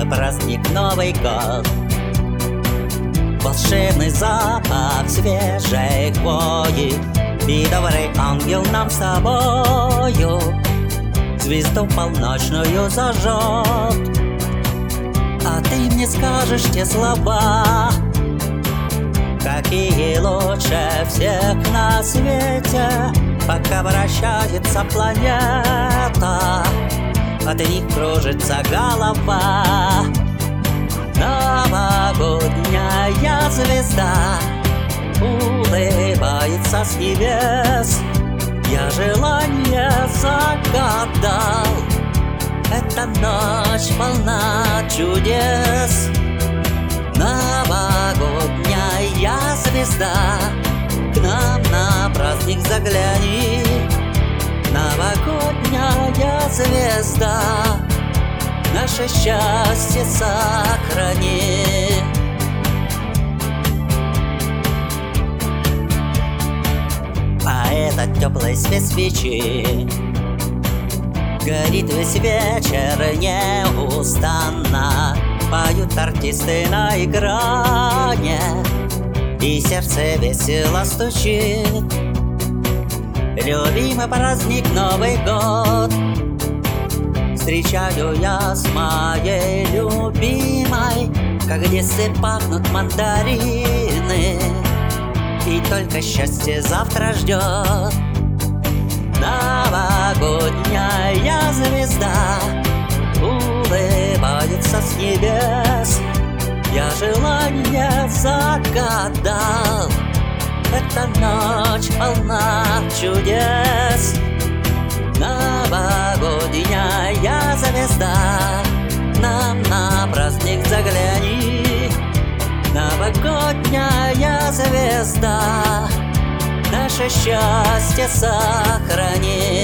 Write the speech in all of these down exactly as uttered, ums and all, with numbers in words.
любимый праздник Новый год. Волшебный запах свежей хвои, и добрый ангел нам с тобою звезду полночную зажжет. А ты мне скажешь те слова, какие лучше всех на свете, пока вращается планета, от них кружится голова. Новогодняя звезда улыбается с небес. Я желание загадал, эта ночь полна чудес. Новогодняя звезда, к нам на праздник загляни. Новогодняя звезда, наше счастье сохрани. А этот теплый свет свечи горит весь вечер неустанно. Поют артисты на экране, и сердце весело стучит. Любимый праздник Новый год встречаю я с моей любимой, как в детстве пахнут мандарины, и только счастье завтра ждет. Новогодняя звезда улыбается с небес. Я желание загадал, эта ночь полна чудес. Новогодняя звезда, нам на праздник загляни. Новогодняя звезда, наше счастье сохрани.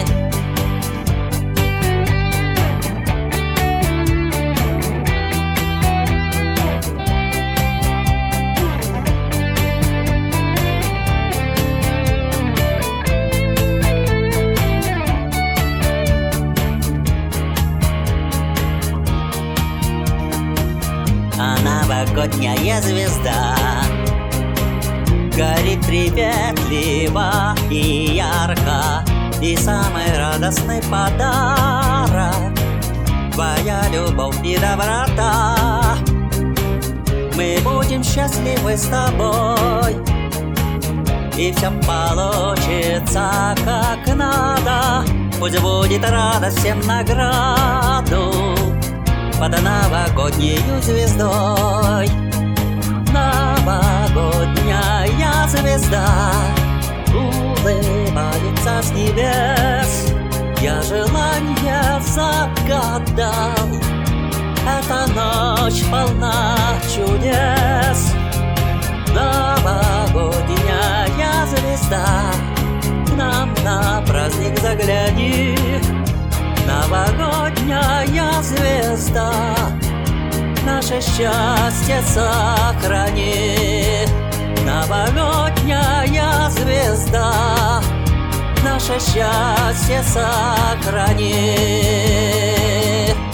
А новогодняя звезда горит приветливо и ярко, и самый радостный подарок — твоя любовь и доброта. Мы будем счастливы с тобой, и все получится как надо. Пусть будет радость всем награду под новогоднею звездой. Новогодняя звезда улыбается с небес. Я желание загадал, эта ночь полна чудес. Новогодняя звезда, к нам на праздник загляни. Новогодняя звезда, наше счастье сохрани. Новогодняя звезда, наше счастье сохрани.